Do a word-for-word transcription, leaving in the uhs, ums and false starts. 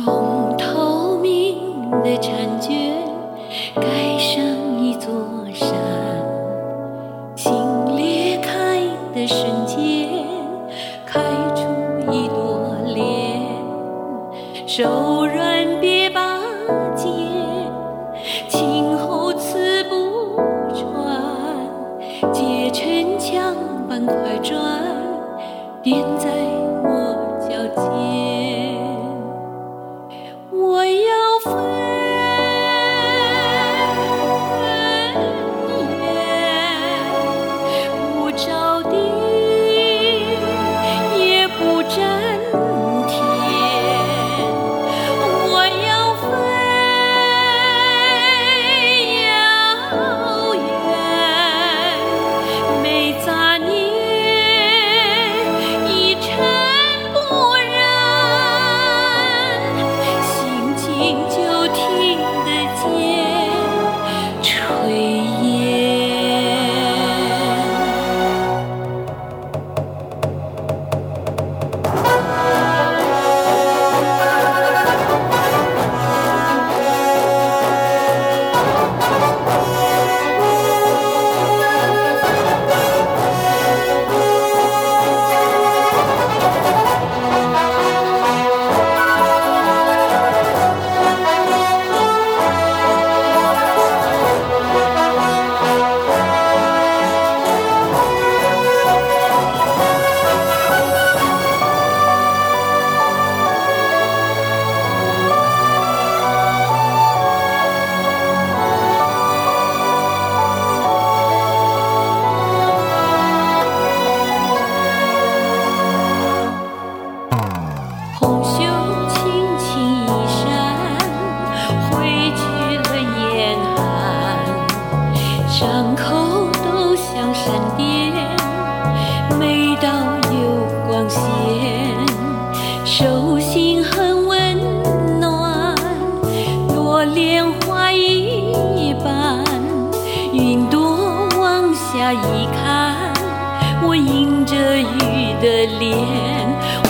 用透明的婵娟盖上一座山，心裂开的瞬间，开出一朵莲。手软别拔剑，今后此不传。借城墙般快转，点在我脚尖。我要飞远，不着地，也不沾天。我要飞遥远，没杂念，一尘不染。心静就听得见炊烟。红袖轻轻一扇，挥去了严寒。伤口都像闪电，每道有光线。手心很温暖，若莲花一般。云朵往下一看，我迎着雨的脸。